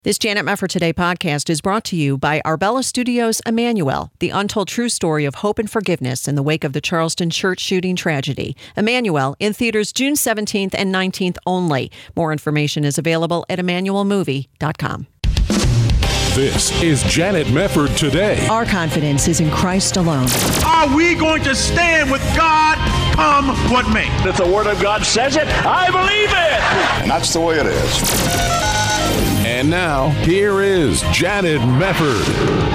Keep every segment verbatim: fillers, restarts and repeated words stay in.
This Janet Mefford Today podcast is brought to you by Arbella Studios Emmanuel, the untold true story of hope and forgiveness in the wake of the Charleston church shooting tragedy. Emmanuel, in theaters June seventeenth and nineteenth only. More information is available at emmanuel movie dot com. This is Janet Mefford Today. Our confidence is in Christ alone. Are we going to stand with God come what may? If the Word of God says it, I believe it. And that's the way it is. And now, here is Janet Mefford.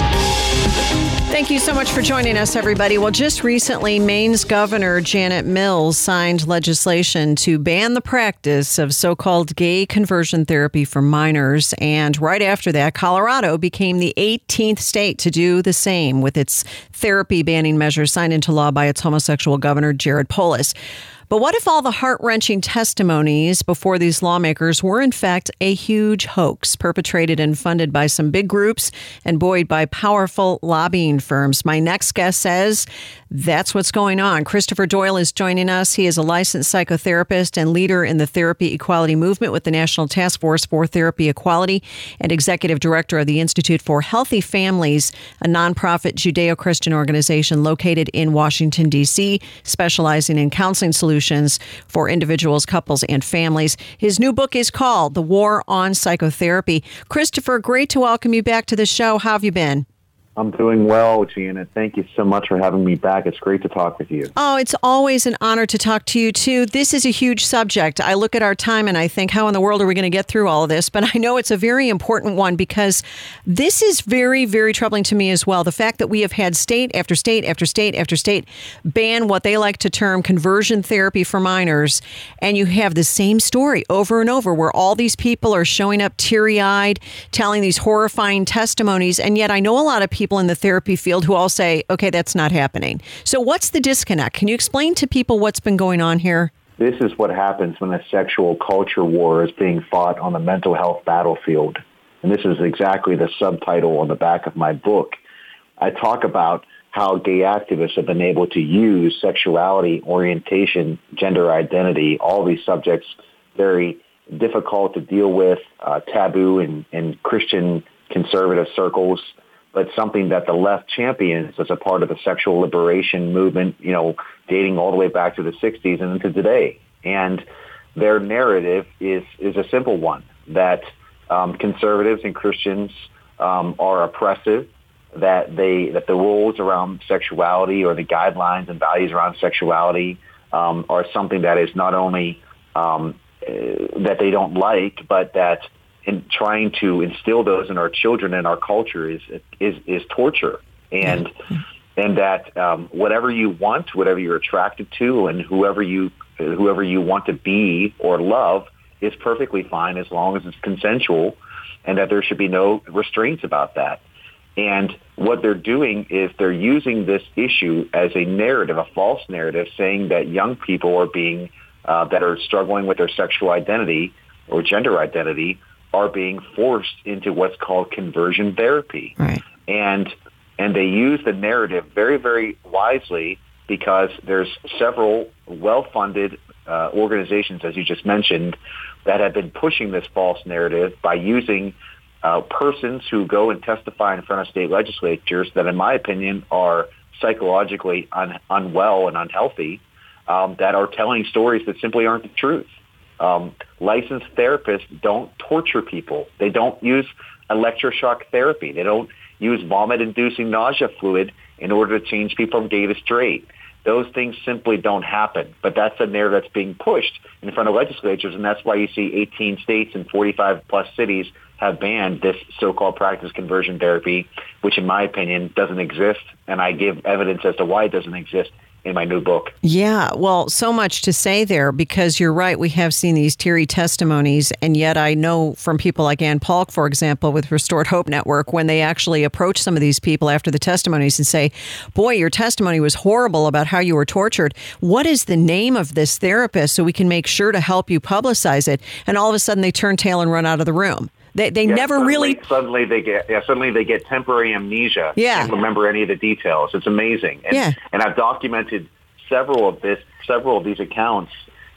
Thank you so much for joining us, everybody. Well, just recently, Maine's Governor Janet Mills signed legislation to ban the practice of so-called gay conversion therapy for minors. And right after that, Colorado became the eighteenth state to do the same with its therapy banning measures signed into law by its homosexual governor, Jared Polis. But what if all the heart-wrenching testimonies before these lawmakers were, in fact, a huge hoax perpetrated and funded by some big groups and buoyed by powerful lobbying firms? My next guest says that's what's going on. Christopher Doyle is joining us. He is a licensed psychotherapist and leader in the therapy equality movement with the National Task Force for Therapy Equality and executive director of the Institute for Healthy Families, a nonprofit Judeo-Christian organization located in Washington, D C, specializing in counseling solutions for individuals, couples, and families. His new book is called The War on Psychotherapy. Christopher, great to welcome you back to the show. How have you been? I'm doing well, Janet. Thank you so much for having me back. It's great to talk with you. Oh, it's always an honor to talk to you, too. This is a huge subject. I look at our time and I think, how in the world are we going to get through all of this? But I know it's a very important one because this is very, very troubling to me as well. The fact that we have had state after state after state after state ban what they like to term conversion therapy for minors. And you have the same story over and over where all these people are showing up teary-eyed, telling these horrifying testimonies. And yet I know a lot of people in the therapy field who all say, okay, that's not happening. So what's the disconnect? Can you explain to people what's been going on here? This is what happens when a sexual culture war is being fought on the mental health battlefield. And this is exactly the subtitle on the back of my book. I talk about how gay activists have been able to use sexuality, orientation, gender identity, all these subjects, very difficult to deal with, uh, taboo in, in Christian conservative circles, but something that the left champions as a part of the sexual liberation movement, you know, dating all the way back to the sixties and into today. And their narrative is is a simple one, that um, conservatives and Christians um, are oppressive, that they that the rules around sexuality or the guidelines and values around sexuality um, are something that is not only um, uh, that they don't like, but that in trying to instill those in our children and our culture is is is torture, and mm-hmm. and that um, whatever you want, whatever you're attracted to, and whoever you whoever you want to be or love is perfectly fine as long as it's consensual, and that there should be no restraints about that. And what they're doing is they're using this issue as a narrative, a false narrative, saying that young people are being uh, that are struggling with their sexual identity or gender identity are being forced into what's called conversion therapy. Right. And and they use the narrative very, very wisely because there's several well-funded uh, organizations, as you just mentioned, that have been pushing this false narrative by using uh, persons who go and testify in front of state legislatures that, in my opinion, are psychologically un- unwell and unhealthy, um, that are telling stories that simply aren't the truth. Um, licensed therapists don't torture people. They don't use electroshock therapy. They don't use vomit-inducing nausea fluid in order to change people from gay to straight. Those things simply don't happen. But that's a narrative that's being pushed in front of legislatures, and that's why you see eighteen states and forty-five plus cities have banned this so-called practice conversion therapy, which in my opinion doesn't exist, and I give evidence as to why it doesn't exist in my new book. Yeah, well, so much to say there, because you're right. We have seen these teary testimonies, and yet I know from people like Ann Paulk, for example, with Restored Hope Network, when they actually approach some of these people after the testimonies and say, boy, your testimony was horrible about how you were tortured. What is the name of this therapist so we can make sure to help you publicize it? And all of a sudden they turn tail and run out of the room. They they yeah, never suddenly, really suddenly they get yeah suddenly they get temporary amnesia. Yeah. Can't remember any of the details. It's amazing. And, yeah. and I've documented several of this several of these accounts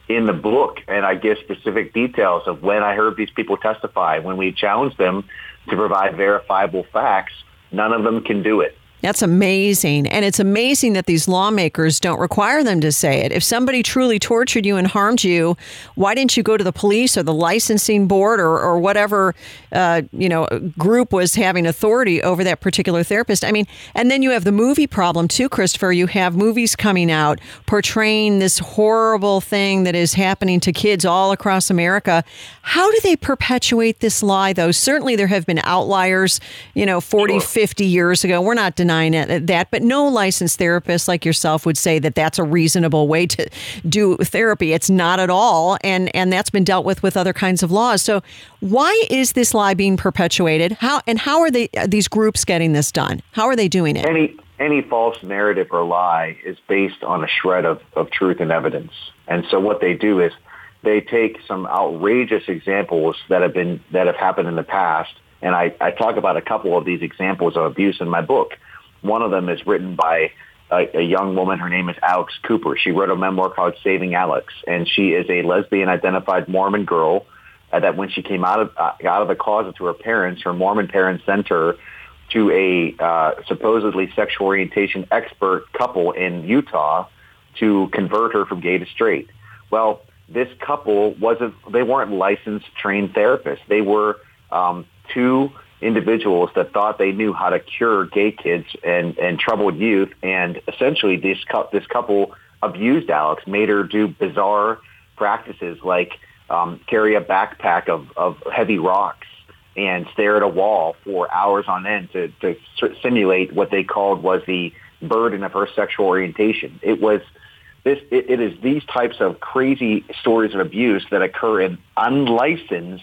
in the book, and I give specific details of when I heard these people testify. When we challenged them to provide verifiable facts, none of them can do it. That's amazing. And it's amazing that these lawmakers don't require them to say it. If somebody truly tortured you and harmed you, why didn't you go to the police or the licensing board or, or whatever, uh, you know, group was having authority over that particular therapist? I mean, and then you have the movie problem too, Christopher. You have movies coming out portraying this horrible thing that is happening to kids all across America. How do they perpetuate this lie, though? Certainly there have been outliers, you know, forty, sure. fifty years ago. We're not denying that, but no licensed therapist like yourself would say that that's a reasonable way to do therapy. It's not at all. And, and that's been dealt with with other kinds of laws. So why is this lie being perpetuated? How and how are they, these groups getting this done? How are they doing it? Any any false narrative or lie is based on a shred of, of truth and evidence. And so what they do is they take some outrageous examples that have been that have happened in the past. And I, I talk about a couple of these examples of abuse in my book. One of them is written by a, a young woman. Her name is Alex Cooper. She wrote a memoir called Saving Alex, and she is a lesbian-identified Mormon girl uh, that when she came out of uh, out of the closet to her parents, her Mormon parents sent her to a uh, supposedly sexual orientation expert couple in Utah to convert her from gay to straight. Well, this couple wasn't, they weren't licensed, trained therapists. They were um, two individuals that thought they knew how to cure gay kids and, and troubled youth. And essentially this, this couple abused Alex, made her do bizarre practices like um, carry a backpack of, of heavy rocks and stare at a wall for hours on end to, to simulate what they called was the burden of her sexual orientation. It was this, it, it is these types of crazy stories of abuse that occur in unlicensed,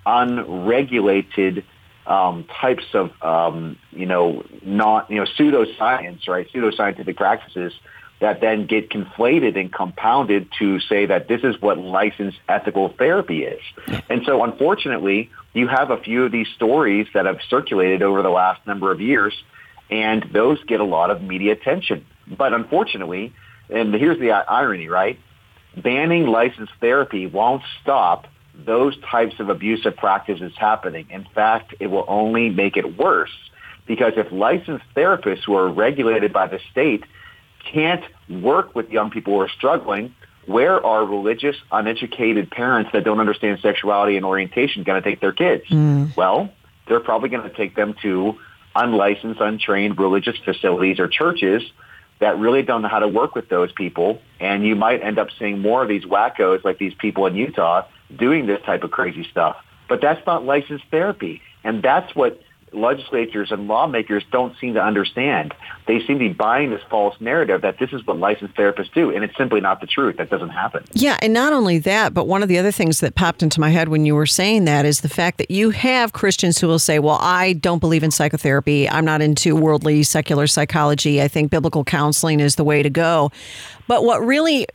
unregulated Um, types of, um, you know, not, you know, pseudoscience, right, pseudoscientific practices that then get conflated and compounded to say that this is what licensed ethical therapy is. And so, unfortunately, you have a few of these stories that have circulated over the last number of years, and those get a lot of media attention. But unfortunately, and here's the irony, right, banning licensed therapy won't stop those types of abusive practices happening. In fact, it will only make it worse, because if licensed therapists who are regulated by the state can't work with young people who are struggling, where are religious, uneducated parents that don't understand sexuality and orientation going to take their kids? Mm. Well, they're probably going to take them to unlicensed, untrained religious facilities or churches that really don't know how to work with those people. And you might end up seeing more of these wackos like these people in Utah doing this type of crazy stuff. But that's not licensed therapy. And that's what legislatures and lawmakers don't seem to understand. They seem to be buying this false narrative that this is what licensed therapists do, and it's simply not the truth. That doesn't happen. Yeah, and not only that, but one of the other things that popped into my head when you were saying that is the fact that you have Christians who will say, well, I don't believe in psychotherapy. I'm not into worldly secular psychology. I think biblical counseling is the way to go. But what really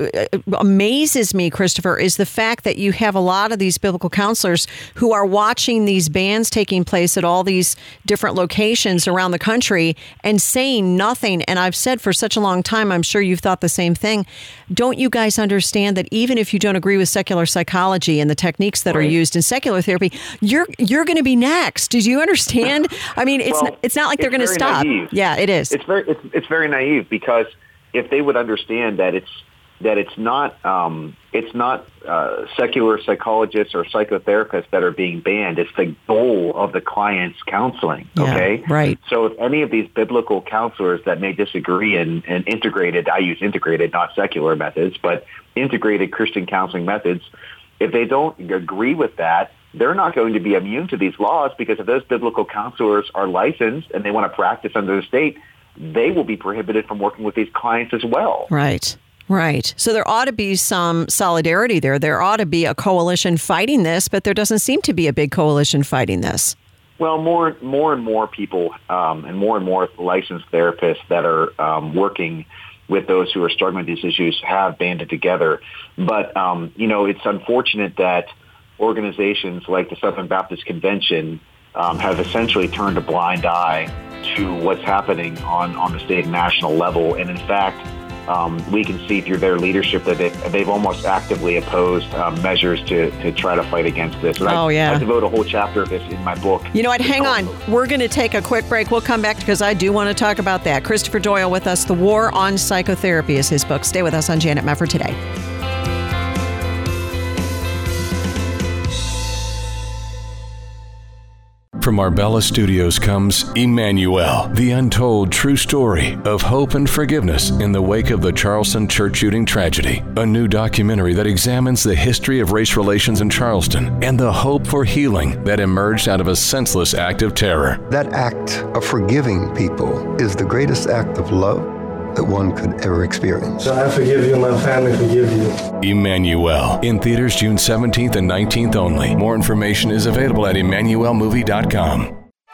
amazes me, Christopher, is the fact that you have a lot of these biblical counselors who are watching these bans taking place at all these different locations around the country and saying nothing. And I've said for such a long time, I'm sure you've thought the same thing. Don't you guys understand that even if you don't agree with secular psychology and the techniques that right. are used in secular therapy, you're you're going to be next? Do you understand? I mean, it's well, not, it's not like they're going to stop. Naive. Yeah, it is. It's very it's, it's very naive, because if they would understand that it's that it's not um, it's not uh, secular psychologists or psychotherapists that are being banned. It's the goal of the client's counseling. Yeah, okay, right. So if any of these biblical counselors that may disagree in, in integrated, I use integrated, not secular methods, but integrated Christian counseling methods, if they don't agree with that, they're not going to be immune to these laws, because if those biblical counselors are licensed and they want to practice under the state, they will be prohibited from working with these clients as well. Right, right. So there ought to be some solidarity there. There ought to be a coalition fighting this, but there doesn't seem to be a big coalition fighting this. Well, more, more and more people um, and more and more licensed therapists that are um, working with those who are struggling with these issues have banded together. But, um, you know, it's unfortunate that organizations like the Southern Baptist Convention um, have essentially turned a blind eye to what's happening on, on the state and national level. And in fact, um, we can see through their leadership that they've, they've almost actively opposed um, measures to, to try to fight against this. And oh, I, yeah. I devote a whole chapter of this in my book. You know what? Hang on. We're going to take a quick break. We'll come back because I do want to talk about that. Christopher Doyle with us. The War on Psychotherapy is his book. Stay with us on Janet Mefford Today. From Arbella Studios comes Emmanuel, the untold true story of hope and forgiveness in the wake of the Charleston church shooting tragedy. A new documentary that examines the history of race relations in Charleston and the hope for healing that emerged out of a senseless act of terror. That act of forgiving people is the greatest act of love that one could ever experience. So I forgive you and my family forgive you. Emmanuel, in theaters June seventeenth and nineteenth only. More information is available at emmanuel movie dot com.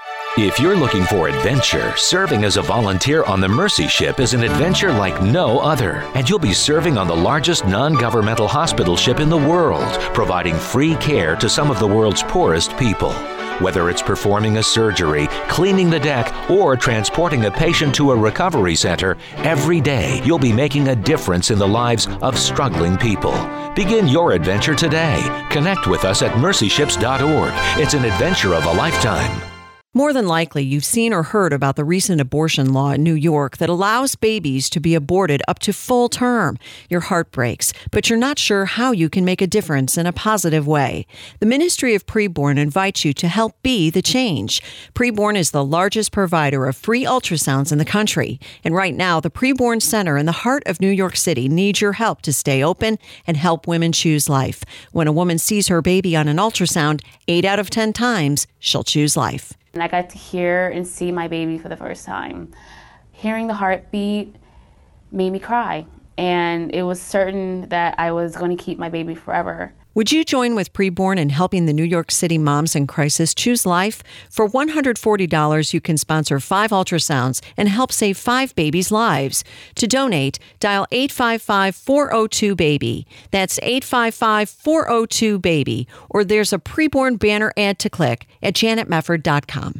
If you're looking for adventure, serving as a volunteer on the Mercy Ship is an adventure like no other. And you'll be serving on the largest non-governmental hospital ship in the world, providing free care to some of the world's poorest people. Whether it's performing a surgery, cleaning the deck, or transporting a patient to a recovery center, every day you'll be making a difference in the lives of struggling people. Begin your adventure today. Connect with us at mercy ships dot org. It's an adventure of a lifetime. More than likely, you've seen or heard about the recent abortion law in New York that allows babies to be aborted up to full term. Your heart breaks, but you're not sure how you can make a difference in a positive way. The Ministry of Preborn invites you to help be the change. Preborn is the largest provider of free ultrasounds in the country. And right now, the Preborn Center in the heart of New York City needs your help to stay open and help women choose life. When a woman sees her baby on an ultrasound, eight out of ten times, she'll choose life. And I got to hear and see my baby for the first time. Hearing the heartbeat made me cry, and it was certain that I was going to keep my baby forever. Would you join with Preborn in helping the New York City moms in crisis choose life? For one hundred forty dollars, you can sponsor five ultrasounds and help save five babies' lives. To donate, dial eight five five, four oh two, BABY. That's eight five five, four oh two, BABY. Or there's a Preborn banner ad to click at janet mefford dot com.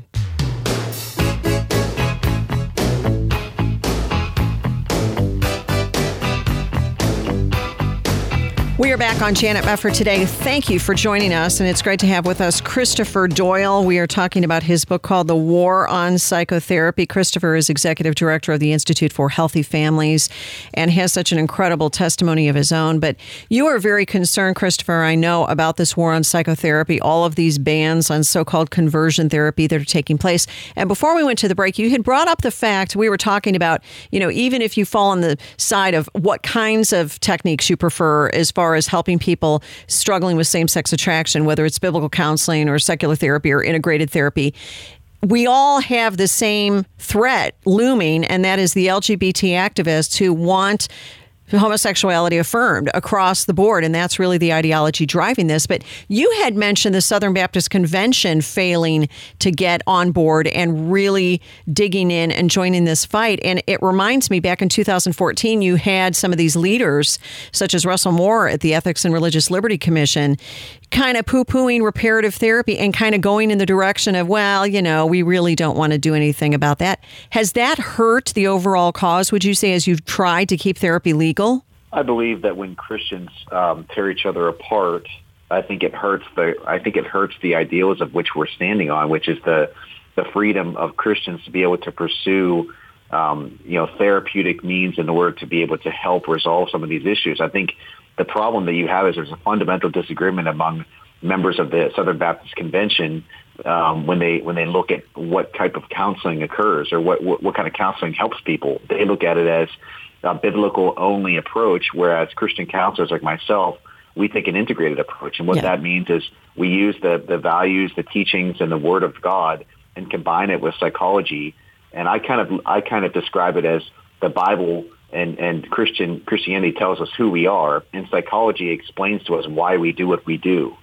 We are back on Janet Mefford Today. Thank you for joining us, and it's great to have with us Christopher Doyle. We are talking about his book called The War on Psychotherapy. Christopher is executive director of the Institute for Healthy Families and has such an incredible testimony of his own. But you are very concerned, Christopher, I know, about this war on psychotherapy, all of these bans on so-called conversion therapy that are taking place. And before we went to the break, you had brought up the fact, we were talking about, you know, even if you fall on the side of what kinds of techniques you prefer as far as helping people struggling with same-sex attraction, whether it's biblical counseling or secular therapy or integrated therapy, we all have the same threat looming, and that is the L G B T activists who want homosexuality affirmed across the board, and that's really the ideology driving this. But you had mentioned the Southern Baptist Convention failing to get on board and really digging in and joining this fight. And it reminds me, back in two thousand fourteen, you had some of these leaders, such as Russell Moore at the Ethics and Religious Liberty Commission, kind of poo-pooing reparative therapy and kind of going in the direction of, well, you know, we really don't want to do anything about that. Has that hurt the overall cause, would you say, as you've tried to keep therapy legal? I believe that when Christians um, tear each other apart, I think it hurts the I think it hurts the ideals of which we're standing on, which is the the freedom of Christians to be able to pursue um, you know therapeutic means in order to be able to help resolve some of these issues. I think the problem that you have is there's a fundamental disagreement among members of the Southern Baptist Convention um, when they when they look at what type of counseling occurs or what, what what kind of counseling helps people. They look at it as a biblical only approach, whereas Christian counselors like myself, we take an integrated approach. And what yeah. that means is we use the the values, the teachings, and the Word of God and combine it with psychology. And I kind of I kind of describe it as the Bible and, and Christian Christianity tells us who we are, and psychology explains to us why we do what we do.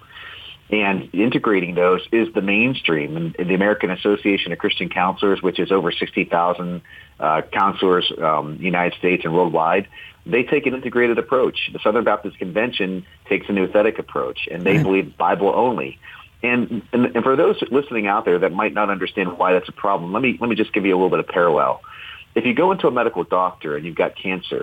And integrating those is the mainstream. And the American Association of Christian Counselors, which is over sixty thousand uh, counselors um, in the United States and worldwide, they take an integrated approach. The Southern Baptist Convention takes a nouthetic approach, and they right. believe Bible only. And, and and for those listening out there that might not understand why that's a problem, let me let me just give you a little bit of parallel. If you go into a medical doctor and you've got cancer,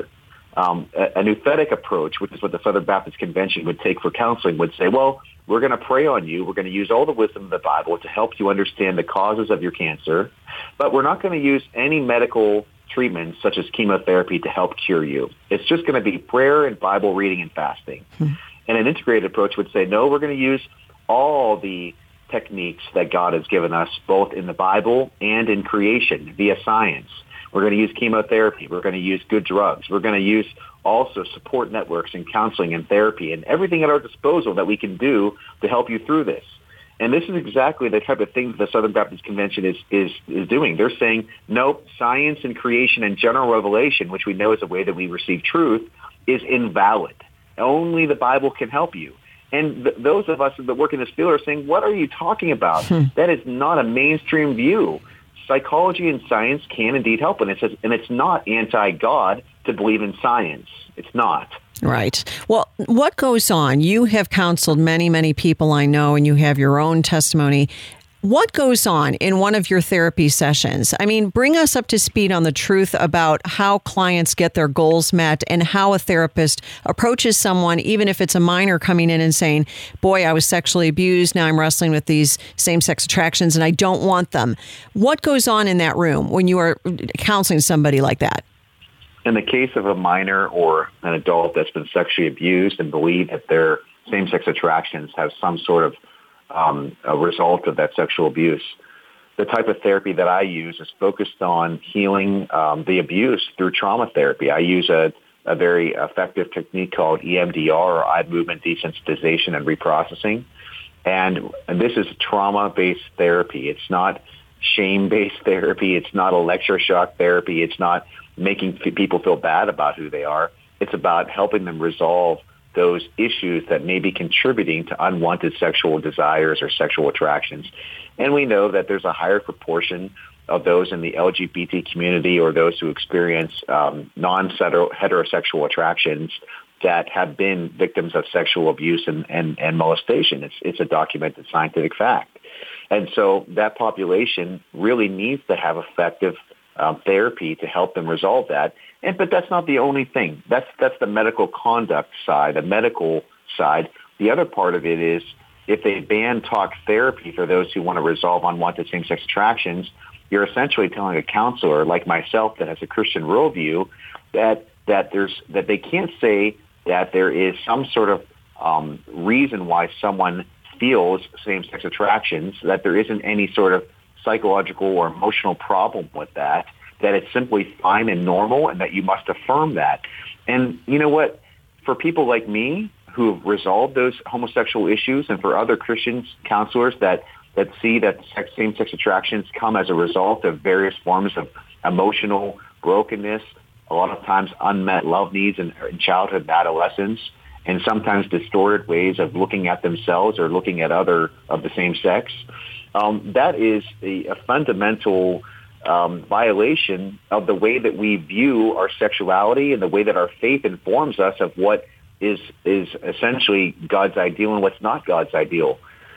Um, a, a nouthetic approach, which is what the Southern Baptist Convention would take for counseling, would say, well, we're going to pray on you. We're going to use all the wisdom of the Bible to help you understand the causes of your cancer, but we're not going to use any medical treatments such as chemotherapy to help cure you. It's just going to be prayer and Bible reading and fasting. Hmm. And an integrated approach would say, no, we're going to use all the techniques that God has given us, both in the Bible and in creation via science. We're going to use chemotherapy. We're going to use good drugs. We're going to use also support networks and counseling and therapy and everything at our disposal that we can do to help you through this. And this is exactly the type of thing that the Southern Baptist Convention is, is, is doing. They're saying, nope, science and creation and general revelation, which we know is a way that we receive truth, is invalid. Only the Bible can help you. And th- those of us that work in this field are saying, what are you talking about? Hmm. That is not a mainstream view. Psychology and science can indeed help, and it says, and it's not anti-God to believe in science. It's not. Right. Well, what goes on? You have counseled many, many people I know, and you have your own testimony. What goes on in one of your therapy sessions? I mean, bring us up to speed on the truth about how clients get their goals met and how a therapist approaches someone, even if it's a minor coming in and saying, boy, I was sexually abused. Now I'm wrestling with these same-sex attractions and I don't want them. What goes on in that room when you are counseling somebody like that? In the case of a minor or an adult that's been sexually abused and believe that their same-sex attractions have some sort of Um, a result of that sexual abuse. The type of therapy that I use is focused on healing um, the abuse through trauma therapy. I use a, a very effective technique called E M D R, or eye movement desensitization and reprocessing. And, and this is trauma-based therapy. It's not shame-based therapy. It's not electroshock therapy. It's not making people feel bad about who they are. It's about helping them resolve those issues that may be contributing to unwanted sexual desires or sexual attractions. And we know that there's a higher proportion of those in the L G B T community or those who experience um, non-heterosexual attractions that have been victims of sexual abuse and, and, and molestation. It's, it's a documented scientific fact. And so that population really needs to have effective um, therapy to help them resolve that. And but that's not the only thing. That's that's the medical conduct side, the medical side. The other part of it is if they ban talk therapy for those who want to resolve unwanted same-sex attractions, you're essentially telling a counselor like myself that has a Christian worldview that that there's that they can't say that there is some sort of um, reason why someone feels same-sex attractions, that there isn't any sort of psychological or emotional problem with that, that it's simply fine and normal and that you must affirm that. And you know what? For people like me who have resolved those homosexual issues and for other Christian counselors that, that see that sex, same-sex attractions come as a result of various forms of emotional brokenness, a lot of times unmet love needs in, in childhood and adolescence, and sometimes distorted ways of looking at themselves or looking at other of the same sex, um, that is a, a fundamental Um, violation of the way that we view our sexuality and the way that our faith informs us of what is is essentially God's ideal and what's not God's ideal.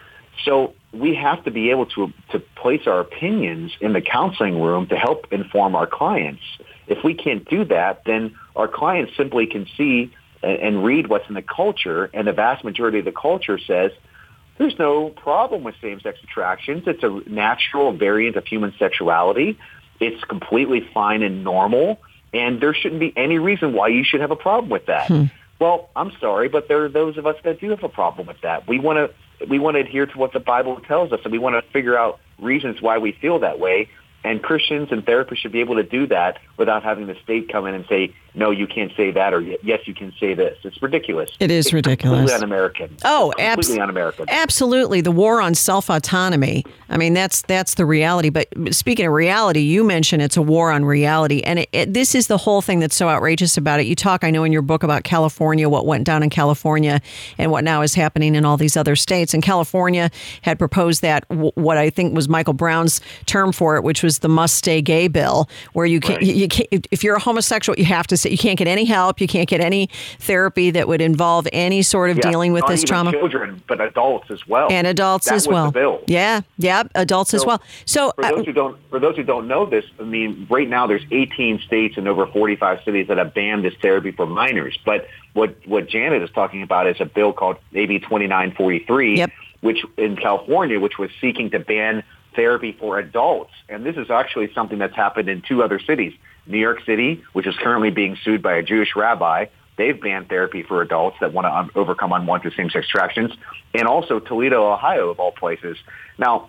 So we have to be able to to place our opinions in the counseling room to help inform our clients. If we can't do that, then our clients simply can see and, and read what's in the culture, and the vast majority of the culture says, there's no problem with same-sex attractions. It's a natural variant of human sexuality. It's completely fine and normal, and there shouldn't be any reason why you should have a problem with that. Hmm. Well, I'm sorry, but there are those of us that do have a problem with that. We want to we want to adhere to what the Bible tells us, and we want to figure out reasons why we feel that way. And Christians and therapists should be able to do that without having the state come in and say, no, you can't say that, or yes, you can say this. It's ridiculous. It is it's ridiculous. Completely un-American. Oh, completely abs- un-American. Absolutely. The war on self-autonomy. I mean, that's that's the reality. But speaking of reality, you mentioned it's a war on reality. And it, it, this is the whole thing that's so outrageous about it. You talk, I know, in your book about California, what went down in California and what now is happening in all these other states. And California had proposed that, what I think was Michael Brown's term for it, which was the must stay gay bill, where you can, right. you, you can, if you're a homosexual, you have to say you can't get any help. You can't get any therapy that would involve any sort of yeah, dealing with not this even trauma. Children, but adults as well. And adults that as was well. The bill. Yeah, yeah, adults so, as well. So for those who don't, for those who don't know this, I mean, right now there's eighteen states and over forty-five cities that have banned this therapy for minors. But what what Janet is talking about is a bill called A B twenty-nine forty-three, yep. which in California, which was seeking to ban therapy for adults. And this is actually something that's happened in two other cities. New York City, which is currently being sued by a Jewish rabbi. They've banned therapy for adults that want to um, overcome unwanted same-sex attractions. And also Toledo, Ohio, of all places. Now,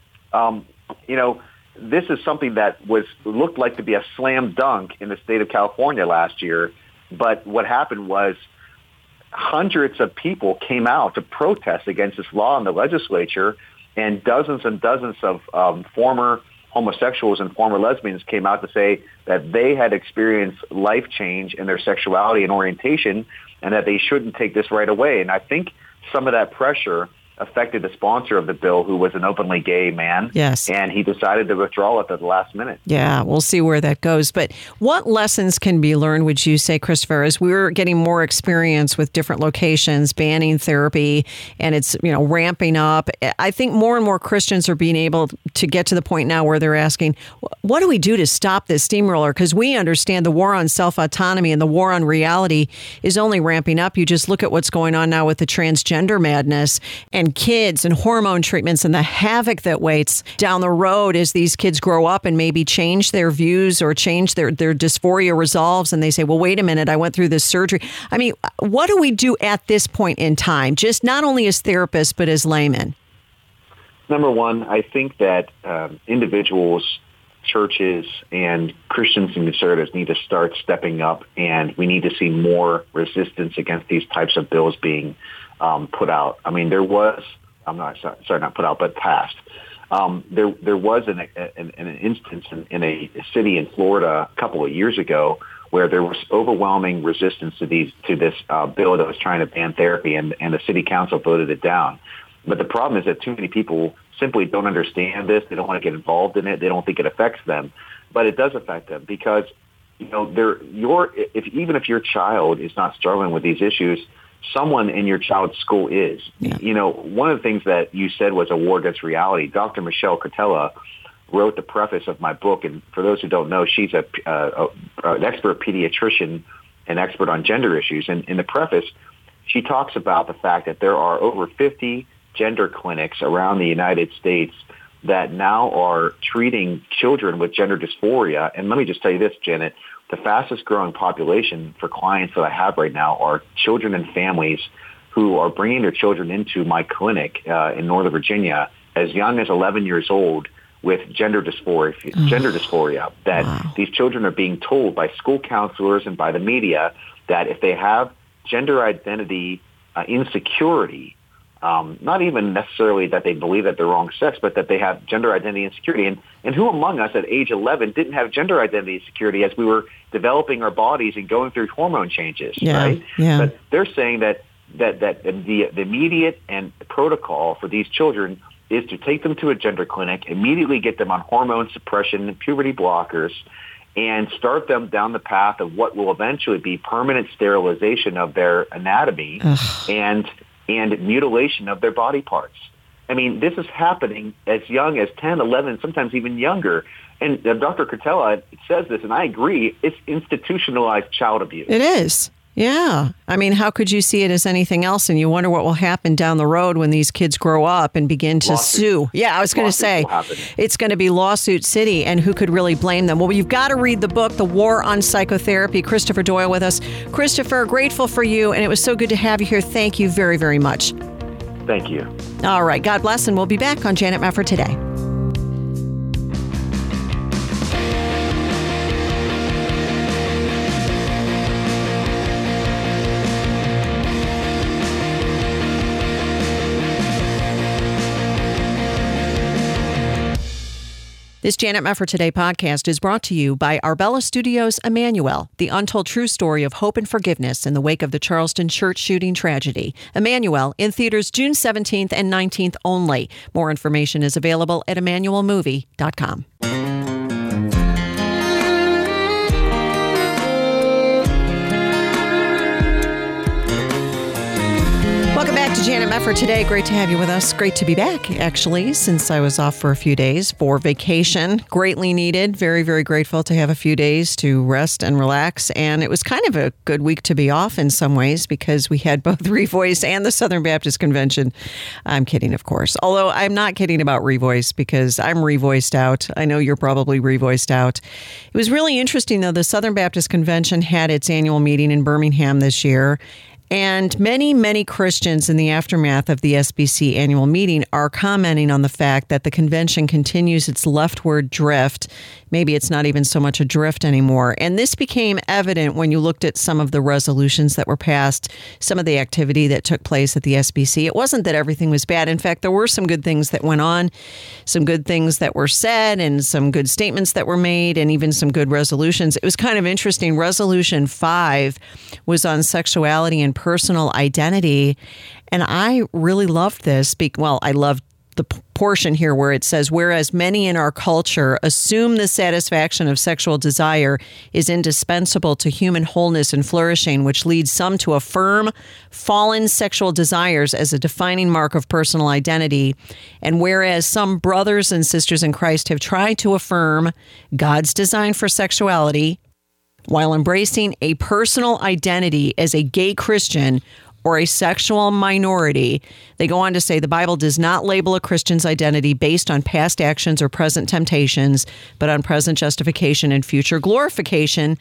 um, you know, this is something that was looked like to be a slam dunk in the state of California last year. But what happened was hundreds of people came out to protest against this law in the legislature, and dozens and dozens of um, former homosexuals and former lesbians came out to say that they had experienced life change in their sexuality and orientation, and that they shouldn't take this right away. And I think some of that pressure affected the sponsor of the bill, who was an openly gay man. Yes. And he decided to withdraw it at the last minute. Yeah, we'll see where that goes. But what lessons can be learned, would you say, Christopher, as we're getting more experience with different locations banning therapy, and it's, you know, ramping up? I think more and more Christians are being able to get to the point now where they're asking, what do we do to stop this steamroller? Because we understand the war on self-autonomy and the war on reality is only ramping up. You just look at what's going on now with the transgender madness and kids and hormone treatments and the havoc that waits down the road as these kids grow up and maybe change their views or change their, their dysphoria resolves, and they say, well, wait a minute, I went through this surgery. I mean, what do we do at this point in time, just not only as therapists, but as laymen? Number one, I think that um, individuals, churches, and Christians and conservatives need to start stepping up, and we need to see more resistance against these types of bills being Um, put out. I mean, there was, I'm not sorry, sorry not put out, but passed. Um, there there was an, an, an instance in, in a city in Florida a couple of years ago where there was overwhelming resistance to these to this uh, bill that was trying to ban therapy, and, and the city council voted it down. But the problem is that too many people simply don't understand this. They don't want to get involved in it. They don't think it affects them, but it does affect them because, you know, they're your if even if your child is not struggling with these issues, someone in your child's school is. Yeah. You know, one of the things that you said was a war against reality. Doctor Michelle Cretella wrote the preface of my book, and for those who don't know, she's a, uh, a an expert pediatrician and expert on gender issues. And in the preface, she talks about the fact that there are over fifty gender clinics around the United States that now are treating children with gender dysphoria. And let me just tell you this, Janet, the fastest growing population for clients that I have right now are children and families who are bringing their children into my clinic uh, in Northern Virginia as young as eleven years old with gender dysphoria, oh. gender dysphoria, that wow. these children are being told by school counselors and by the media that if they have gender identity uh, insecurity, Um, not even necessarily that they believe that they're wrong sex, but that they have gender identity insecurity. And, and who among us at age eleven didn't have gender identity insecurity as we were developing our bodies and going through hormone changes, yeah, right? Yeah. But they're saying that, that, that the, the immediate and protocol for these children is to take them to a gender clinic, immediately get them on hormone suppression, puberty blockers, and start them down the path of what will eventually be permanent sterilization of their anatomy Ugh. and and mutilation of their body parts. I mean, this is happening as young as ten, eleven, sometimes even younger. And uh, Doctor Cretella says this, and I agree, it's institutionalized child abuse. It is. Yeah. I mean, how could you see it as anything else? And you wonder what will happen down the road when these kids grow up and begin to Lawsuit. sue. Yeah, I was going to say, it's going to be lawsuit city, and who could really blame them? Well, you've got to read the book, The War on Psychotherapy. Christopher Doyle with us. Christopher, grateful for you, and it was so good to have you here. Thank you very, very much. Thank you. All right. God bless, and we'll be back on Janet Mefford Today. This Janet Mefford Today podcast is brought to you by Arbella Studios Emmanuel, the untold true story of hope and forgiveness in the wake of the Charleston church shooting tragedy. Emmanuel, in theaters June seventeenth and nineteenth only. More information is available at emmanuel movie dot com. Talk to Janet Mefford today. Great to have you with us. Great to be back, actually, since I was off for a few days for vacation. Greatly needed. Very, very grateful to have a few days to rest and relax. And it was kind of a good week to be off in some ways because we had both Revoice and the Southern Baptist Convention. I'm kidding, of course. Although I'm not kidding about Revoice because I'm revoiced out. I know you're probably revoiced out. It was really interesting, though. The Southern Baptist Convention had its annual meeting in Birmingham this year. And many, many Christians in the aftermath of the S B C annual meeting are commenting on the fact that the convention continues its leftward drift. Maybe it's not even so much a drift anymore. And this became evident when you looked at some of the resolutions that were passed, some of the activity that took place at the S B C. It wasn't that everything was bad. In fact, there were some good things that went on, some good things that were said, and some good statements that were made, and even some good resolutions. It was kind of interesting. Resolution five was on sexuality and personal identity. And I really loved this. Well, I loved the portion here where it says, whereas many in our culture assume the satisfaction of sexual desire is indispensable to human wholeness and flourishing, which leads some to affirm fallen sexual desires as a defining mark of personal identity. And whereas some brothers and sisters in Christ have tried to affirm God's design for sexuality while embracing a personal identity as a gay Christian or a sexual minority, they go on to say the Bible does not label a Christian's identity based on past actions or present temptations, but on present justification and future glorification.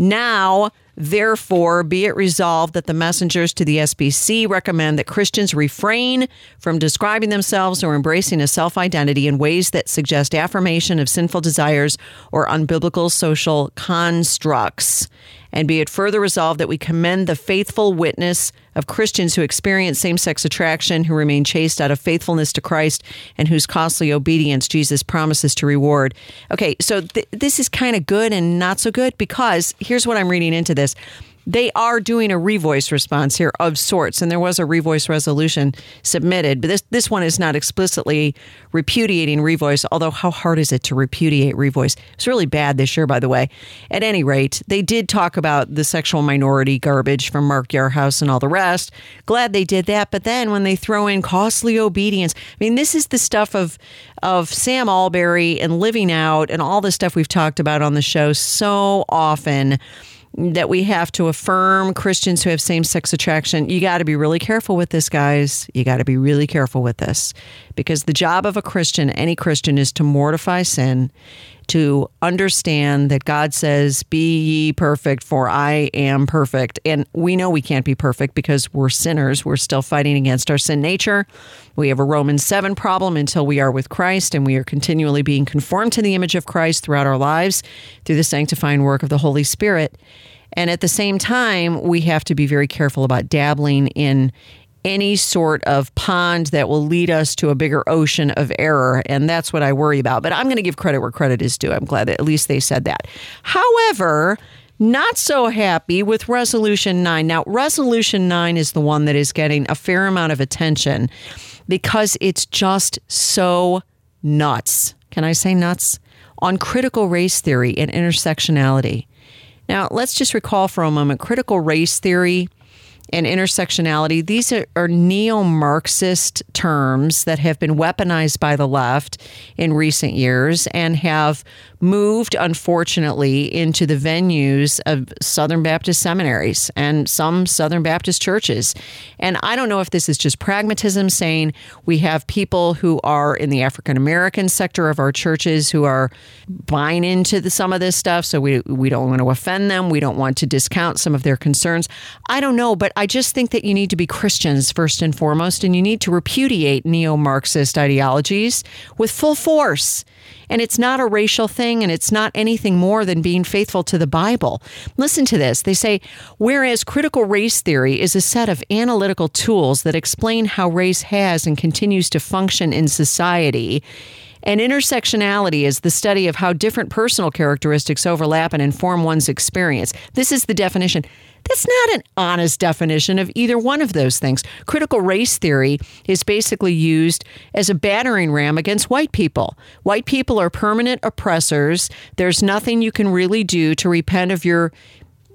Now, therefore, be it resolved that the messengers to the S B C recommend that Christians refrain from describing themselves or embracing a self-identity in ways that suggest affirmation of sinful desires or unbiblical social constructs. And be it further resolved that we commend the faithful witness of Christians who experience same-sex attraction, who remain chaste out of faithfulness to Christ, and whose costly obedience Jesus promises to reward. Okay, so th- this is kind of good and not so good because here's what I'm reading into this. They are doing a Revoice response here of sorts, and there was a Revoice resolution submitted, but this this one is not explicitly repudiating Revoice, although how hard is it to repudiate Revoice? It's really bad this year, by the way. At any rate, they did talk about the sexual minority garbage from Mark Yarhouse and all the rest. Glad they did that, but then when they throw in costly obedience, I mean, this is the stuff of, of Sam Allberry and Living Out and all the stuff we've talked about on the show so often, that we have to affirm Christians who have same-sex attraction. You got to be really careful with this, guys. You got to be really careful with this because the job of a Christian, any Christian, is to mortify sin, to understand that God says, be ye perfect, for I am perfect. And we know we can't be perfect because we're sinners. We're still fighting against our sin nature. We have a Romans seven problem until we are with Christ, and we are continually being conformed to the image of Christ throughout our lives through the sanctifying work of the Holy Spirit. And at the same time, we have to be very careful about dabbling in any sort of pond that will lead us to a bigger ocean of error. And that's what I worry about. But I'm going to give credit where credit is due. I'm glad that at least they said that. However, not so happy with Resolution nine. Now, Resolution nine is the one that is getting a fair amount of attention because it's just so nuts. Can I say nuts? On critical race theory and intersectionality. Now, let's just recall for a moment, critical race theory and intersectionality. These are, are neo-Marxist terms that have been weaponized by the left in recent years and have moved, unfortunately, into the venues of Southern Baptist seminaries and some Southern Baptist churches. And I don't know if this is just pragmatism, saying we have people who are in the African-American sector of our churches who are buying into the, some of this stuff, so we, we don't want to offend them. We don't want to discount some of their concerns. I don't know, but I just think that you need to be Christians first and foremost, and you need to repudiate neo-Marxist ideologies with full force. And it's not a racial thing, and it's not anything more than being faithful to the Bible. Listen to this. They say, whereas critical race theory is a set of analytical tools that explain how race has and continues to function in society, and intersectionality is the study of how different personal characteristics overlap and inform one's experience. This is the definition. That's not an honest definition of either one of those things. Critical race theory is basically used as a battering ram against white people. White people are permanent oppressors. There's nothing you can really do to repent of your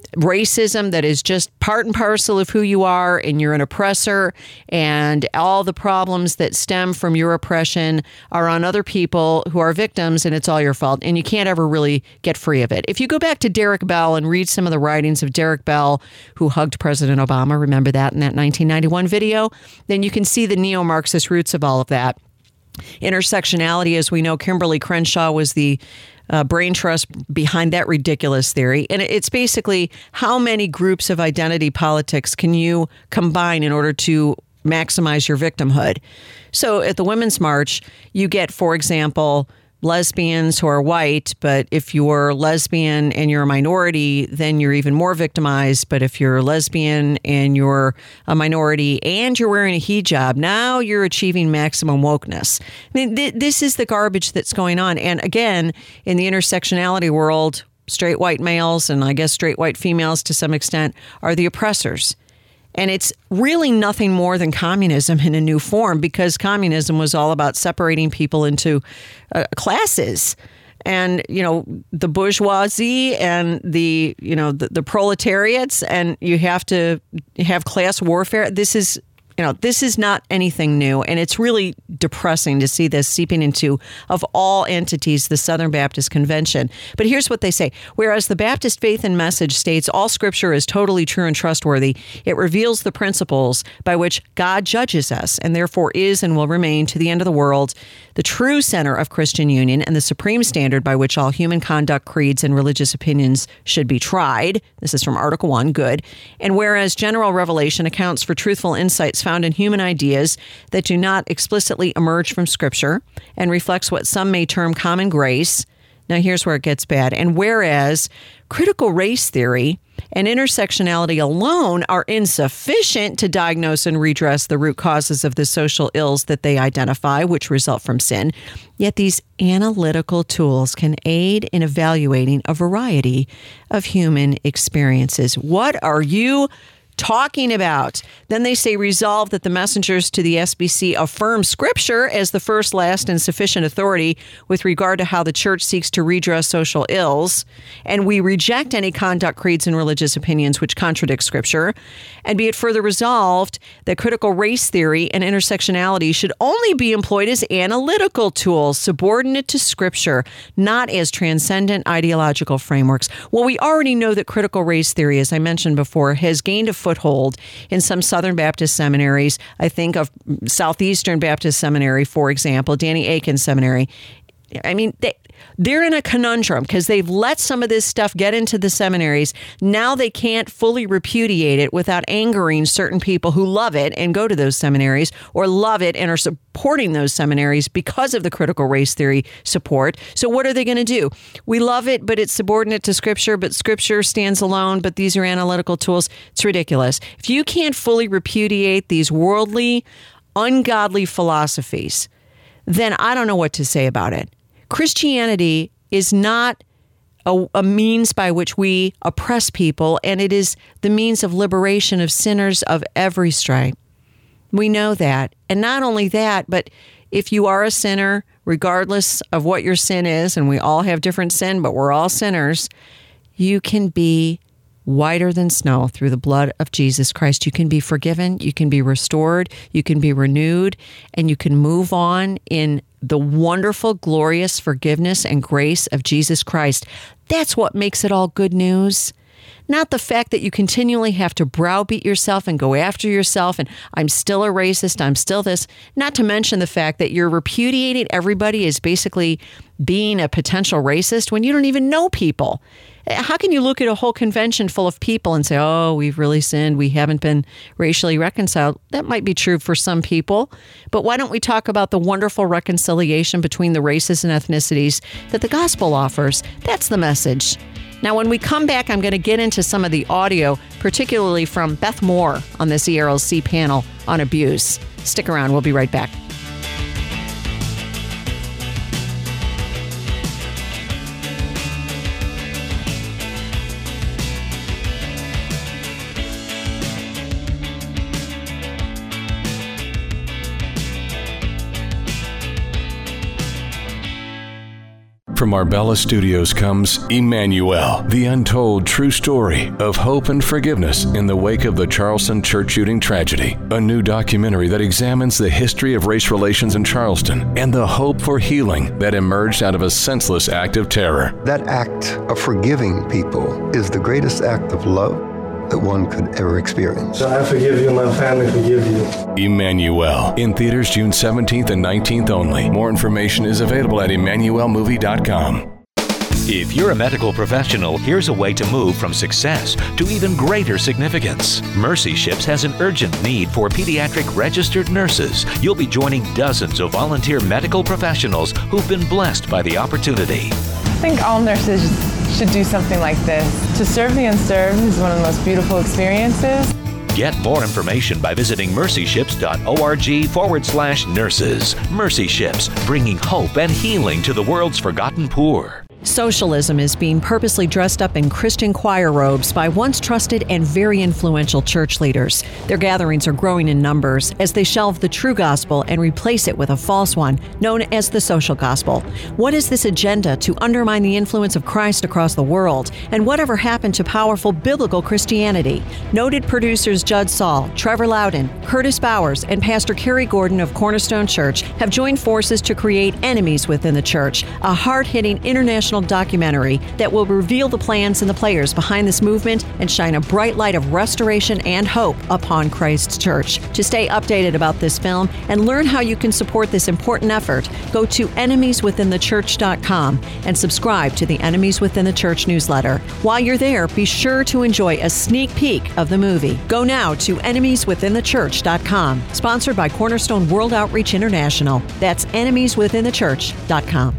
racism that is just part and parcel of who you are, and you're an oppressor, and all the problems that stem from your oppression are on other people who are victims, and it's all your fault, and you can't ever really get free of it. If you go back to Derek Bell and read some of the writings of Derek Bell, who hugged President Obama, remember that in that nineteen ninety-one video, then you can see the neo-Marxist roots of all of that. Intersectionality, as we know, Kimberly Crenshaw was the uh, brain trust behind that ridiculous theory. And it's basically how many groups of identity politics can you combine in order to maximize your victimhood? So at the Women's March, you get, for example, lesbians who are white, but if you're lesbian and you're a minority, then you're even more victimized. But if you're a lesbian and you're a minority and you're wearing a hijab, now you're achieving maximum wokeness. I mean, th- this is the garbage that's going on. And again, in the intersectionality world, straight white males and I guess straight white females to some extent are the oppressors. And it's really nothing more than communism in a new form, because communism was all about separating people into uh, classes. And, you know, the bourgeoisie and the, you know, the, the proletariats, and you have to have class warfare. This is, you know, this is not anything new. And it's really depressing to see this seeping into, of all entities, the Southern Baptist Convention. But here's what they say. Whereas the Baptist Faith and Message states all scripture is totally true and trustworthy, it reveals the principles by which God judges us and therefore is and will remain to the end of the world the true center of Christian union and the supreme standard by which all human conduct, creeds, and religious opinions should be tried. This is from Article one, good. And whereas general revelation accounts for truthful insights found in human ideas that do not explicitly emerge from Scripture and reflects what some may term common grace. Now, here's where it gets bad. And whereas critical race theory and intersectionality alone are insufficient to diagnose and redress the root causes of the social ills that they identify, which result from sin, yet these analytical tools can aid in evaluating a variety of human experiences. What are you talking about? Then they say resolve that the messengers to the S B C affirm Scripture as the first, last, and sufficient authority with regard to how the church seeks to redress social ills, and we reject any conduct, creeds, and religious opinions which contradict Scripture, and be it further resolved that critical race theory and intersectionality should only be employed as analytical tools subordinate to Scripture, not as transcendent ideological frameworks. Well, we already know that critical race theory, as I mentioned before, has gained a foothold in some Southern Baptist seminaries. I think of Southeastern Baptist Seminary, for example, Danny Aiken Seminary. I mean, they, they're in a conundrum because they've let some of this stuff get into the seminaries. Now they can't fully repudiate it without angering certain people who love it and go to those seminaries, or love it and are supporting those seminaries because of the critical race theory support. So what are they going to do? We love it, but it's subordinate to Scripture, but Scripture stands alone, but these are analytical tools. It's ridiculous. If you can't fully repudiate these worldly, ungodly philosophies, then I don't know what to say about it. Christianity is not a, a means by which we oppress people, and it is the means of liberation of sinners of every stripe. We know that. And not only that, but if you are a sinner, regardless of what your sin is, and we all have different sin, but we're all sinners, you can be whiter than snow through the blood of Jesus Christ. You can be forgiven, you can be restored, you can be renewed, and you can move on in the wonderful, glorious forgiveness and grace of Jesus Christ. That's what makes it all good news. Not the fact that you continually have to browbeat yourself and go after yourself and I'm still a racist, I'm still this. Not to mention the fact that you're repudiating everybody as basically being a potential racist when you don't even know people. How can you look at a whole convention full of people and say, oh, we've really sinned, we haven't been racially reconciled? That might be true for some people, but why don't we talk about the wonderful reconciliation between the races and ethnicities that the gospel offers? That's the message. Now, when we come back, I'm going to get into some of the audio, particularly from Beth Moore on this E R L C panel on abuse. Stick around. We'll be right back. From Arbella Studios comes Emmanuel, the untold true story of hope and forgiveness in the wake of the Charleston church shooting tragedy. A new documentary that examines the history of race relations in Charleston and the hope for healing that emerged out of a senseless act of terror. That act of forgiving people is the greatest act of love that one could ever experience. So I forgive you and my family forgive you. Emmanuel, in theaters June seventeenth and nineteenth only. More information is available at emmanuel movie dot com. If you're a medical professional, here's a way to move from success to even greater significance. Mercy Ships has an urgent need for pediatric registered nurses. You'll be joining dozens of volunteer medical professionals who've been blessed by the opportunity. I think all nurses should do something like this. To serve the unserved is one of the most beautiful experiences. Get more information by visiting mercyships.org forward slash nurses. Mercy Ships, bringing hope and healing to the world's forgotten poor. Socialism is being purposely dressed up in Christian choir robes by once trusted and very influential church leaders. Their gatherings are growing in numbers as they shelve the true gospel and replace it with a false one known as the social gospel. What is this agenda to undermine the influence of Christ across the world? And whatever happened to powerful biblical Christianity? Noted producers Judd Saul, Trevor Loudon, Curtis Bowers, and Pastor Kerry Gordon of Cornerstone Church have joined forces to create Enemies Within the Church, a hard-hitting international documentary that will reveal the plans and the players behind this movement and shine a bright light of restoration and hope upon Christ's church. To stay updated about this film and learn how you can support this important effort, go to enemies within the church dot com and subscribe to the Enemies Within the Church newsletter. While you're there, be sure to enjoy a sneak peek of the movie. Go now to enemies within the church dot com, sponsored by Cornerstone World Outreach International. That's enemies within the church dot com.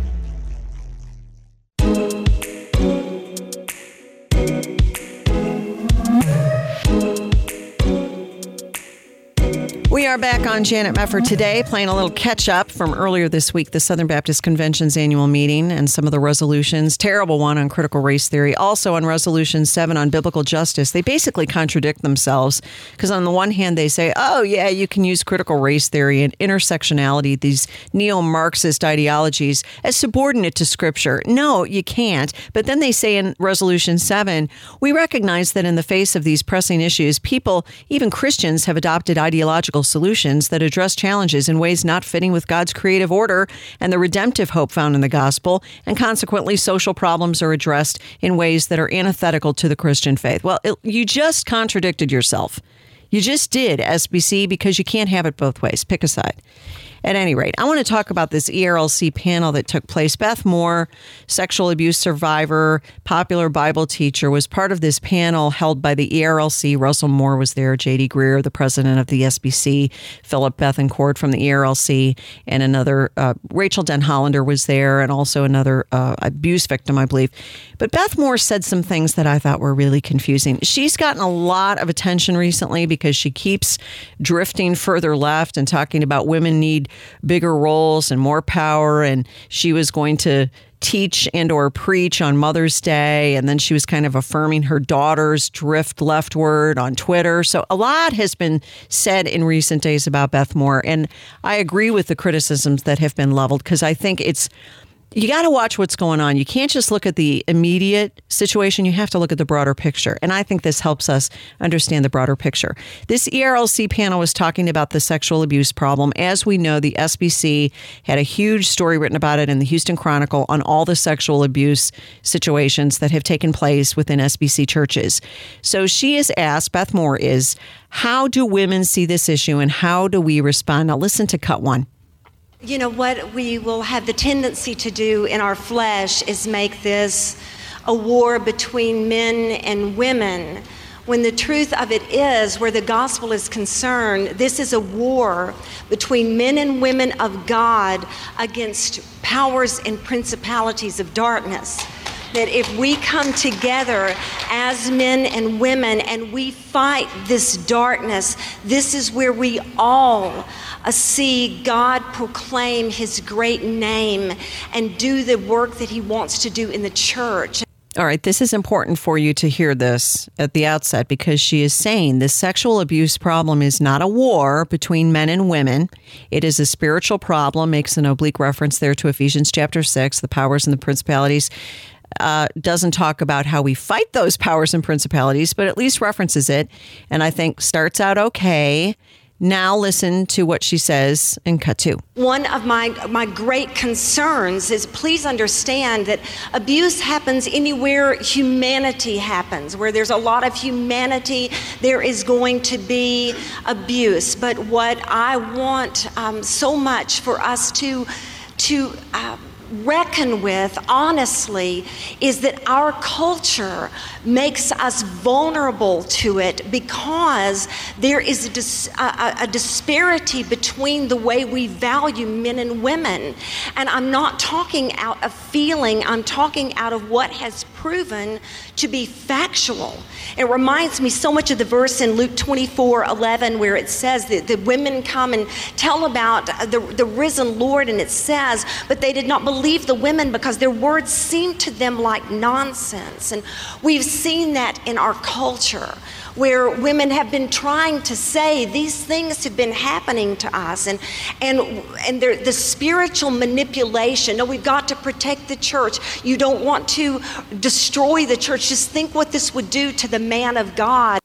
We are back on Janet Mefford today, playing a little catch-up from earlier this week, the Southern Baptist Convention's annual meeting and some of the resolutions. Terrible one on critical race theory. Also on Resolution seven on biblical justice. They basically contradict themselves because on the one hand, they say, oh, yeah, you can use critical race theory and intersectionality, these neo-Marxist ideologies, as subordinate to Scripture. No, you can't. But then they say in Resolution seven, we recognize that in the face of these pressing issues, people, even Christians, have adopted ideological solutions that address challenges in ways not fitting with God's creative order and the redemptive hope found in the gospel, and consequently social problems are addressed in ways that are antithetical to the Christian faith. Well, it, you just contradicted yourself. You just did, S B C, because you can't have it both ways. Pick a side. At any rate, I want to talk about this E R L C panel that took place. Beth Moore, sexual abuse survivor, popular Bible teacher, was part of this panel held by the E R L C. Russell Moore was there, J D Greer, the president of the S B C, Philip Bethencourt from the E R L C, and another, uh, Rachel Denhollander was there, and also another uh, abuse victim, I believe. But Beth Moore said some things that I thought were really confusing. She's gotten a lot of attention recently because she keeps drifting further left and talking about women need bigger roles and more power, and she was going to teach and or preach on Mother's Day, and then she was kind of affirming her daughter's drift leftward on Twitter. So a lot has been said in recent days about Beth Moore, and I agree with the criticisms that have been leveled because I think it's you got to watch what's going on. You can't just look at the immediate situation. You have to look at the broader picture. And I think this helps us understand the broader picture. This E R L C panel was talking about the sexual abuse problem. As we know, the S B C had a huge story written about it in the Houston Chronicle on all the sexual abuse situations that have taken place within S B C churches. So she is asked, Beth Moore is, how do women see this issue and how do we respond? Now listen to cut one. You know, what we will have the tendency to do in our flesh is make this a war between men and women, when the truth of it is, where the gospel is concerned, this is a war between men and women of God against powers and principalities of darkness. That if we come together as men and women and we fight this darkness, this is where we all uh, see God proclaim his great name and do the work that he wants to do in the church. All right, this is important for you to hear this at the outset because she is saying the sexual abuse problem is not a war between men and women. It is a spiritual problem, makes an oblique reference there to Ephesians chapter six, the powers and the principalities. Uh, doesn't talk about how we fight those powers and principalities, but at least references it, and I think starts out okay. Now listen to what she says in cut two. One of my, my great concerns is please understand that abuse happens anywhere humanity happens. Where there's a lot of humanity, there is going to be abuse. But what I want um, so much for us to, to uh, reckon with, honestly, is that our culture makes us vulnerable to it because there is a, dis- a, a disparity between the way we value men and women. And I'm not talking out of feeling, I'm talking out of what has proven to be factual. It reminds me so much of the verse in Luke twenty-four eleven where it says that the women come and tell about the, the risen Lord, and it says, but they did not believe the women because their words seemed to them like nonsense. And we've seen that in our culture where women have been trying to say these things have been happening to us, and and and the spiritual manipulation. No, we've got to protect the church. You don't want to destroy the church. Just think what this would do to the man of God.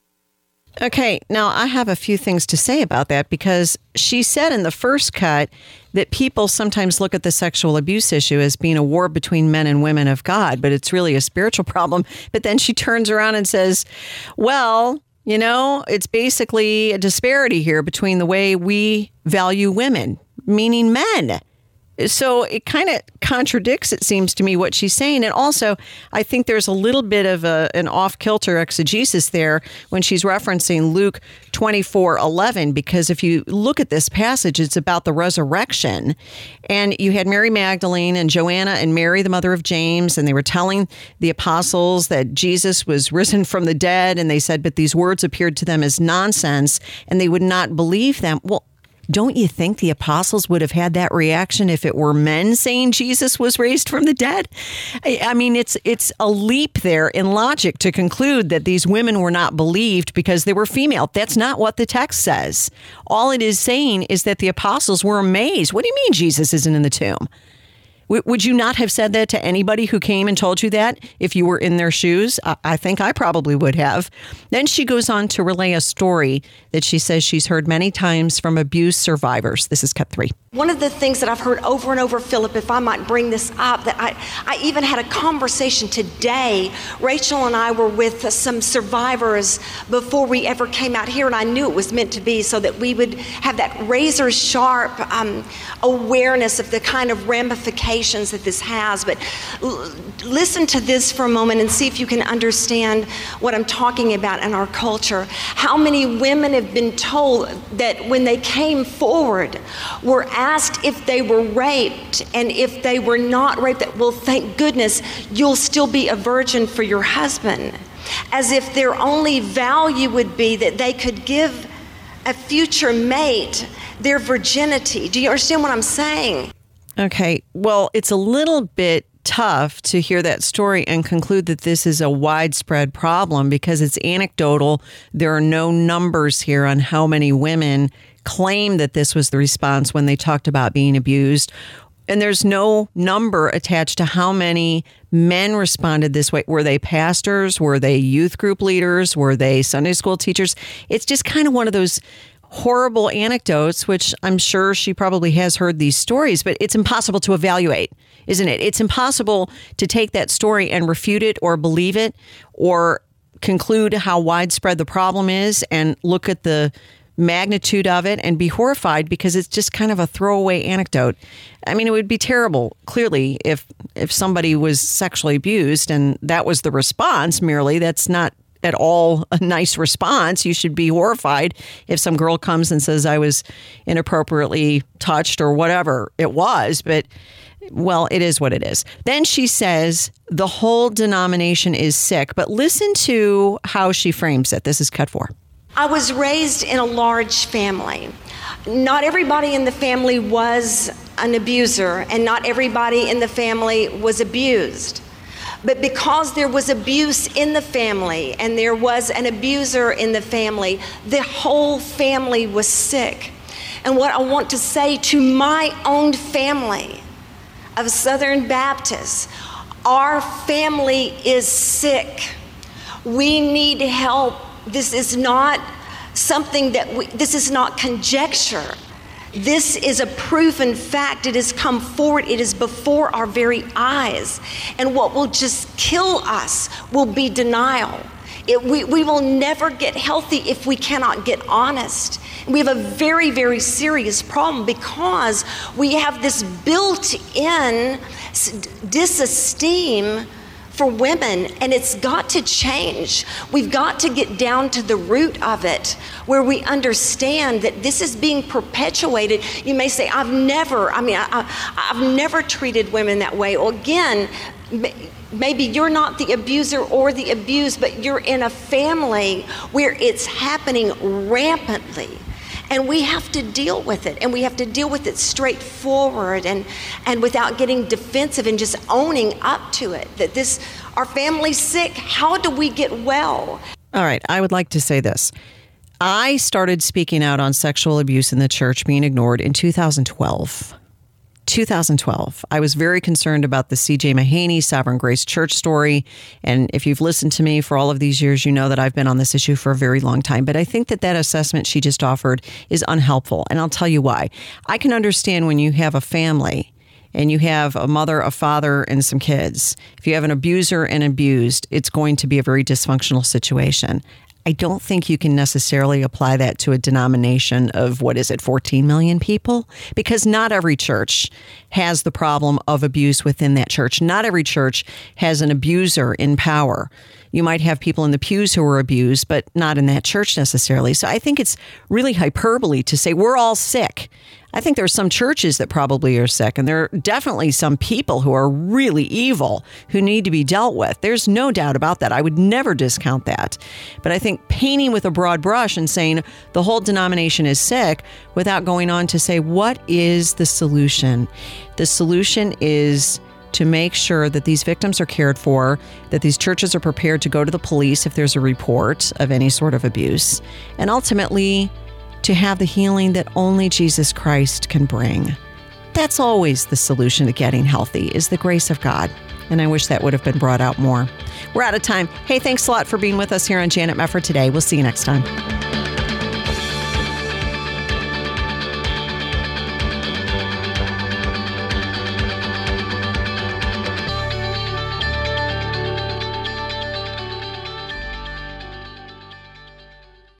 Okay, now I have a few things to say about that because she said in the first cut that people sometimes look at the sexual abuse issue as being a war between men and women of God, but it's really a spiritual problem. But then she turns around and says, well, you know, it's basically a disparity here between the way we value women, meaning men. So it kind of contradicts, it seems to me, what she's saying. And also, I think there's a little bit of a, an off-kilter exegesis there when she's referencing Luke twenty-four eleven, because if you look at this passage, it's about the resurrection. And you had Mary Magdalene and Joanna and Mary, the mother of James, and they were telling the apostles that Jesus was risen from the dead. And they said, but these words appeared to them as nonsense, and they would not believe them. Well, don't you think the apostles would have had that reaction if it were men saying Jesus was raised from the dead? I mean, it's it's a leap there in logic to conclude that these women were not believed because they were female. That's not what the text says. All it is saying is that the apostles were amazed. What do you mean Jesus isn't in the tomb? Would you not have said that to anybody who came and told you that if you were in their shoes? I think I probably would have. Then she goes on to relay a story that she says she's heard many times from abuse survivors. This is cut three. One of the things that I've heard over and over, Philip, if I might bring this up, that I, I even had a conversation today. Rachel and I were with some survivors before we ever came out here, and I knew it was meant to be so that we would have that razor sharp um, awareness of the kind of ramifications that this has. But l- listen to this for a moment and see if you can understand what I'm talking about in our culture. How many women have been told that when they came forward were asked if they were raped, and if they were not raped, that, well, thank goodness, you'll still be a virgin for your husband. As if their only value would be that they could give a future mate their virginity. Do you understand what I'm saying? Okay, well, it's a little bit tough to hear that story and conclude that this is a widespread problem because it's anecdotal. There are no numbers here on how many women claim that this was the response when they talked about being abused. And there's no number attached to how many men responded this way. Were they pastors? Were they youth group leaders? Were they Sunday school teachers? It's just kind of one of those horrible anecdotes, which I'm sure she probably has heard these stories, but it's impossible to evaluate, isn't it? It's impossible to take that story and refute it or believe it or conclude how widespread the problem is and look at the magnitude of it and be horrified because it's just kind of a throwaway anecdote. I mean, it would be terrible, clearly, if if somebody was sexually abused and that was the response merely. That's not at all a nice response. You should be horrified if some girl comes and says I was inappropriately touched or whatever it was. But, well, it is what it is. Then she says the whole denomination is sick. But listen to how she frames it. This is cut four. I was raised in a large family. Not everybody in the family was an abuser, and not everybody in the family was abused. But because there was abuse in the family and there was an abuser in the family, the whole family was sick. And what I want to say to my own family of Southern Baptists, our family is sick. We need help. This is not something that we, this is not conjecture. This is a proven fact. It has come forward. It is before our very eyes. And what will just kill us will be denial. It, we, we will never get healthy if we cannot get honest. We have a very, very serious problem because we have this built-in disesteem for women, and it's got to change. We've got to get down to the root of it, where we understand that this is being perpetuated. You may say, I've never, I mean, I, I've never treated women that way. Well, again, maybe you're not the abuser or the abused, but you're in a family where it's happening rampantly. And we have to deal with it, and we have to deal with it straightforward and, and without getting defensive and just owning up to it, that this, our family's sick. How do we get well? All right, I would like to say this. I started speaking out on sexual abuse in the church being ignored in two thousand twelve. two thousand twelve. I was very concerned about the C J Mahaney Sovereign Grace Church story. And if you've listened to me for all of these years, you know that I've been on this issue for a very long time. But I think that that assessment she just offered is unhelpful. And I'll tell you why. I can understand when you have a family and you have a mother, a father, and some kids. If you have an abuser and abused, it's going to be a very dysfunctional situation. I don't think you can necessarily apply that to a denomination of, what is it, fourteen million people? Because not every church has the problem of abuse within that church. Not every church has an abuser in power. You might have people in the pews who are abused, but not in that church necessarily. So I think it's really hyperbole to say we're all sick. I think there are some churches that probably are sick, and there are definitely some people who are really evil who need to be dealt with. There's no doubt about that. I would never discount that. But I think painting with a broad brush and saying the whole denomination is sick without going on to say, what is the solution? The solution is to make sure that these victims are cared for, that these churches are prepared to go to the police if there's a report of any sort of abuse, and ultimately to have the healing that only Jesus Christ can bring. That's always the solution to getting healthy, is the grace of God. And I wish that would have been brought out more. We're out of time. Hey, thanks a lot for being with us here on Janet Mefford Today. We'll see you next time.